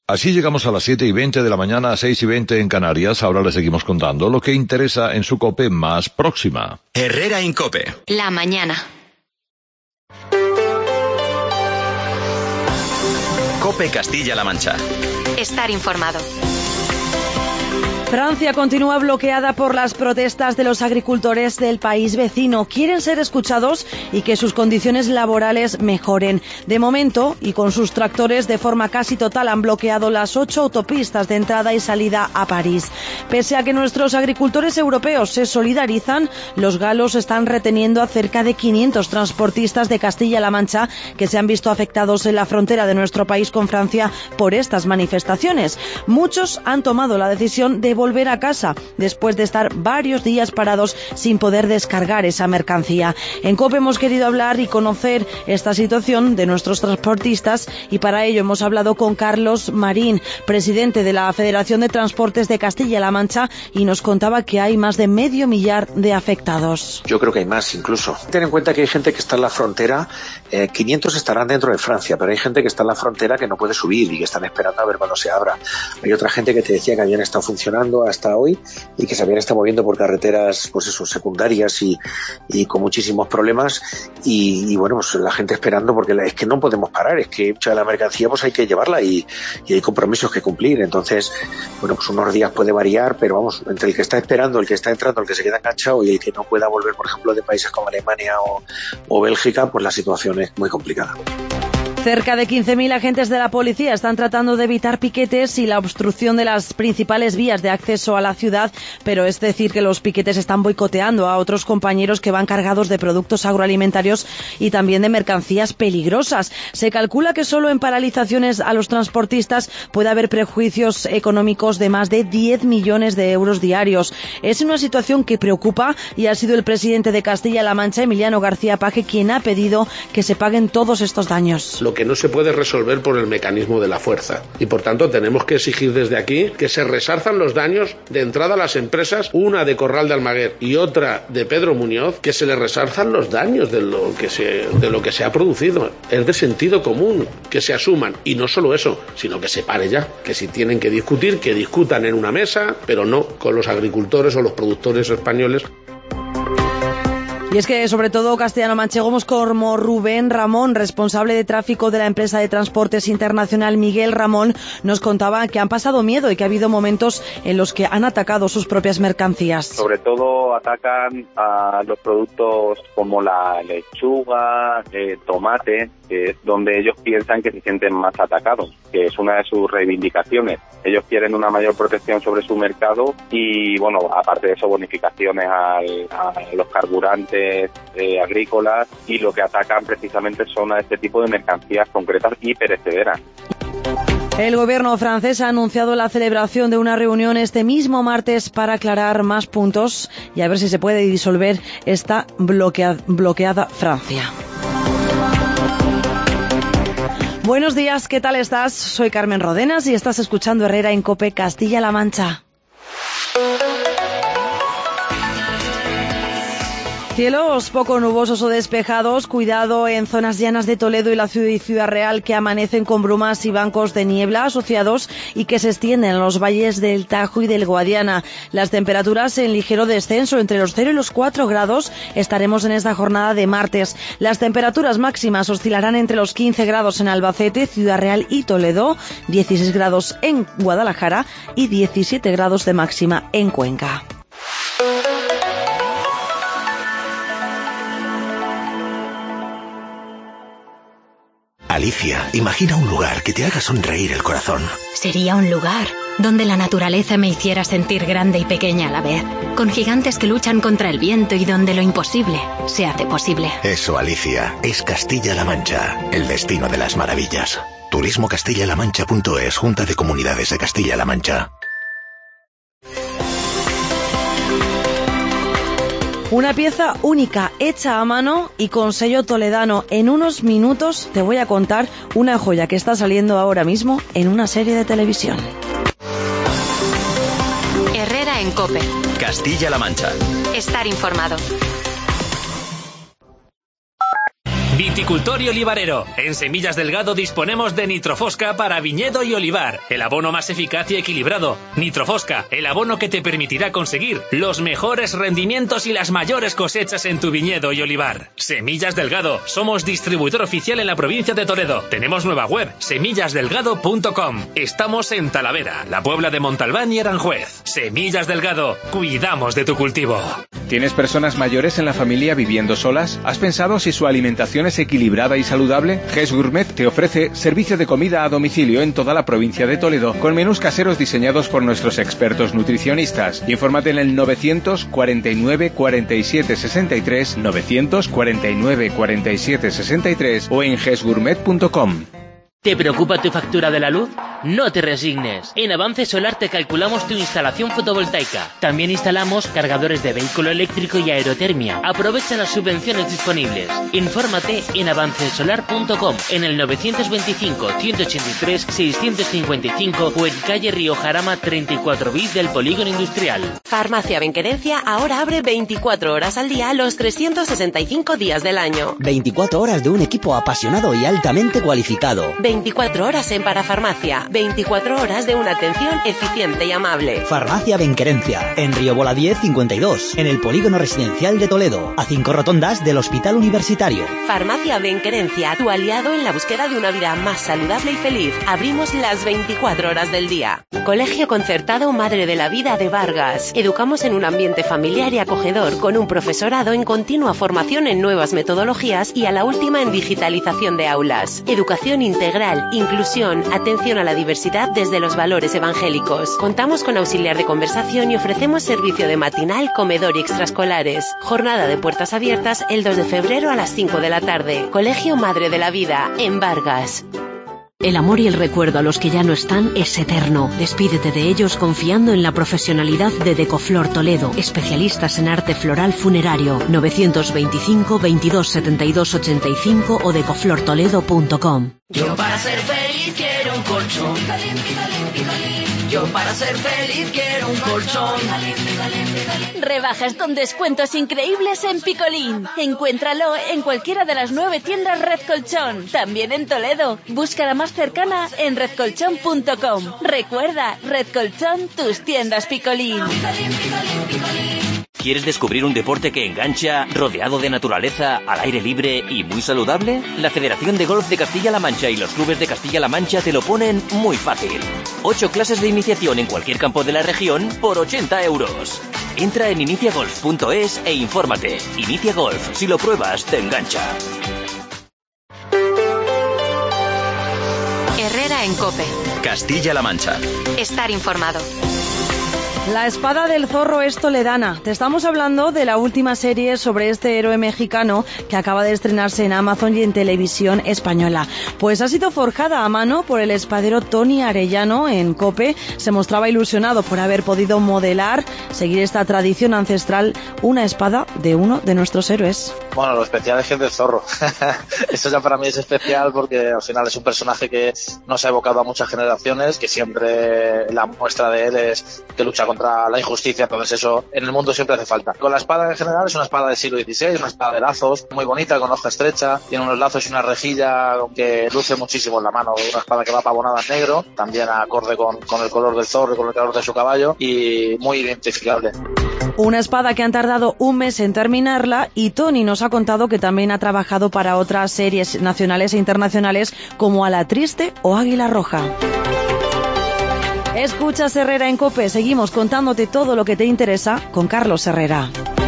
Así llegamos a las 7:20 de la mañana, 6:20 en Canarias. Ahora les seguimos contando lo que interesa en su COPE más próxima. Herrera en COPE. La mañana. COPE Castilla-La Mancha. Estar informado. Francia continúa bloqueada por las protestas de los agricultores del país vecino. Quieren ser escuchados y que sus condiciones laborales mejoren. De momento, y con sus tractores de forma casi total, han bloqueado las 8 autopistas de entrada y salida a París. Pese a que nuestros agricultores europeos se solidarizan, los galos están reteniendo a cerca de 500 transportistas de Castilla-La Mancha que se han visto afectados en la frontera de nuestro país con Francia por estas manifestaciones. Muchos han tomado la decisión de volver a casa después de estar varios días parados sin poder descargar esa mercancía. En COPE hemos querido hablar y conocer esta situación de nuestros transportistas y para ello hemos hablado con Carlos Marín, presidente de la Federación de Transportes de Castilla-La Mancha, y nos contaba que hay más de 500.000 de afectados. Yo creo que hay más incluso. Ten en cuenta que hay gente que está en la frontera, 500 estarán dentro de Francia, pero hay gente que está en la frontera que no puede subir y que están esperando a ver cuándo se abra. Hay otra gente que te decía que habían estado funcionando hasta hoy y que se habían estado moviendo por carreteras, pues eso, secundarias y con muchísimos problemas y bueno, pues la gente esperando porque es que no podemos parar, es que mucha de la mercancía pues hay que llevarla y hay compromisos que cumplir. Entonces, bueno, pues unos días puede variar, pero vamos, entre el que está esperando, el que está entrando, el que se queda enganchado y el que no pueda volver, por ejemplo, de países como Alemania o Bélgica, pues la situación es muy complicada. Cerca de 15.000 agentes de la policía están tratando de evitar piquetes y la obstrucción de las principales vías de acceso a la ciudad, pero es decir que los piquetes están boicoteando a otros compañeros que van cargados de productos agroalimentarios y también de mercancías peligrosas. Se calcula que solo en paralizaciones a los transportistas puede haber perjuicios económicos de más de 10 millones de euros diarios. Es una situación que preocupa y ha sido el presidente de Castilla-La Mancha, Emiliano García Paje, quien ha pedido que se paguen todos estos daños. Lo que no se puede resolver por el mecanismo de la fuerza. Y por tanto tenemos que exigir desde aquí que se resarzan los daños de entrada a las empresas, una de Corral de Almaguer y otra de Pedro Muñoz, que se le resarzan los daños de lo que se ha producido. Es de sentido común que se asuman. Y no solo eso, sino que se pare ya. Que si tienen que discutir, que discutan en una mesa, pero no con los agricultores o los productores españoles. Y es que, sobre todo, castellano-manchegos como Rubén Ramón, responsable de tráfico de la empresa de transportes internacional Miguel Ramón, nos contaba que han pasado miedo y que ha habido momentos en los que han atacado sus propias mercancías. Sobre todo atacan a los productos como la lechuga, tomate, que es donde ellos piensan que se sienten más atacados, que es una de sus reivindicaciones. Ellos quieren una mayor protección sobre su mercado y, bueno, aparte de eso, bonificaciones a los carburantes agrícolas, y lo que atacan precisamente son a este tipo de mercancías concretas y perecederas. El gobierno francés ha anunciado la celebración de una reunión este mismo martes para aclarar más puntos y a ver si se puede disolver esta bloqueada Francia. Buenos días, ¿qué tal estás? Soy Carmen Rodenas y estás escuchando Herrera en COPE Castilla-La Mancha. Cielos poco nubosos o despejados, cuidado en zonas llanas de Toledo y la Ciudad Real que amanecen con brumas y bancos de niebla asociados y que se extienden en los valles del Tajo y del Guadiana. Las temperaturas en ligero descenso, entre los 0 y los 4 grados estaremos en esta jornada de martes. Las temperaturas máximas oscilarán entre los 15 grados en Albacete, Ciudad Real y Toledo, 16 grados en Guadalajara y 17 grados de máxima en Cuenca. Alicia, imagina un lugar que te haga sonreír el corazón. Sería un lugar donde la naturaleza me hiciera sentir grande y pequeña a la vez, con gigantes que luchan contra el viento y donde lo imposible se hace posible. Eso, Alicia, es Castilla-La Mancha, el destino de las maravillas. Turismocastilla-la-mancha.es, Junta de Comunidades de Castilla-La Mancha. Una pieza única, hecha a mano y con sello toledano. En unos minutos te voy a contar una joya que está saliendo ahora mismo en una serie de televisión. Herrera en COPE. Castilla-La Mancha. Estar informado. Viticultor y olivarero. En Semillas Delgado disponemos de Nitrofosca para viñedo y olivar, el abono más eficaz y equilibrado. Nitrofosca, el abono que te permitirá conseguir los mejores rendimientos y las mayores cosechas en tu viñedo y olivar. Semillas Delgado, somos distribuidor oficial en la provincia de Toledo. Tenemos nueva web, semillasdelgado.com. Estamos en Talavera, La Puebla de Montalbán y Aranjuez. Semillas Delgado, cuidamos de tu cultivo. ¿Tienes personas mayores en la familia viviendo solas? ¿Has pensado si su alimentación es equilibrada y saludable? GES Gourmet te ofrece servicio de comida a domicilio en toda la provincia de Toledo, con menús caseros diseñados por nuestros expertos nutricionistas. Infórmate en el 949 47 63, 949 47 63 o en gesgourmet.com. ¿Te preocupa tu factura de la luz? No te resignes. En Avance Solar te calculamos tu instalación fotovoltaica. También instalamos cargadores de vehículo eléctrico y aerotermia. Aprovecha las subvenciones disponibles. Infórmate en avancesolar.com, en el 925 183 655 o en calle Río Jarama 34 bis del Polígono Industrial. Farmacia Benquerencia ahora abre 24 horas al día los 365 días del año. 24 horas de un equipo apasionado y altamente cualificado. 24 horas en parafarmacia, 24 horas de una atención eficiente y amable. Farmacia Benquerencia, en Riobola 1052, en el Polígono Residencial de Toledo, a 5 rotondas del Hospital Universitario. Farmacia Benquerencia, tu aliado en la búsqueda de una vida más saludable y feliz. Abrimos las 24 horas del día. Colegio Concertado Madre de la Vida de Vargas. Educamos en un ambiente familiar y acogedor, con un profesorado en continua formación en nuevas metodologías y a la última en digitalización de aulas. Educación integral, inclusión, atención a la diversidad desde los valores evangélicos. Contamos con auxiliar de conversación y ofrecemos servicio de matinal, comedor y extraescolares. Jornada de puertas abiertas el 2 de febrero a las 5 de la tarde. Colegio Madre de la Vida, en Vargas. El amor y el recuerdo a los que ya no están es eterno. Despídete de ellos confiando en la profesionalidad de Decoflor Toledo, especialistas en arte floral funerario. 925 22 72 85 o decoflortoledo.com. Yo para ser feliz quiero un colchón. Yo para ser feliz quiero un colchón. Rebajas con descuentos increíbles en Picolín. Encuéntralo en cualquiera de las 9 tiendas Red Colchón. También en Toledo. Busca la más cercana en redcolchón.com. Recuerda, Red Colchón, tus tiendas Picolín. ¿Quieres descubrir un deporte que engancha, rodeado de naturaleza, al aire libre y muy saludable? La Federación de Golf de Castilla-La Mancha y los clubes de Castilla-La Mancha te lo ponen muy fácil. 8 clases de iniciación en cualquier campo de la región por 80 euros. Entra en iniciagolf.es e infórmate. Inicia Golf, si lo pruebas, te engancha. Herrera en COPE. Castilla-La Mancha. Estar informado. La espada del zorro es toledana. Te estamos hablando de la última serie sobre este héroe mexicano que acaba de estrenarse en Amazon y en Televisión Española. Pues ha sido forjada a mano por el espadero Tony Arellano en COPE. Se mostraba ilusionado por haber podido modelar, seguir esta tradición ancestral, una espada de uno de nuestros héroes. Bueno, lo especial es que es del zorro. Eso ya para mí es especial porque al final es un personaje que nos ha evocado a muchas generaciones, que siempre la muestra de él es que lucha contra la injusticia, entonces eso en el mundo siempre hace falta. Con la espada en general es una espada del siglo XVI, una espada de lazos, muy bonita, con hoja estrecha, tiene unos lazos y una rejilla que luce muchísimo en la mano, una espada que va pavonada en negro, también acorde con el color del zorro y con el color de su caballo, y muy identificable. Una espada que han tardado un mes en terminarla, y Tony nos ha contado que también ha trabajado para otras series nacionales e internacionales como A la Triste o Águila Roja. Escuchas Herrera en COPE, seguimos contándote todo lo que te interesa con Carlos Herrera.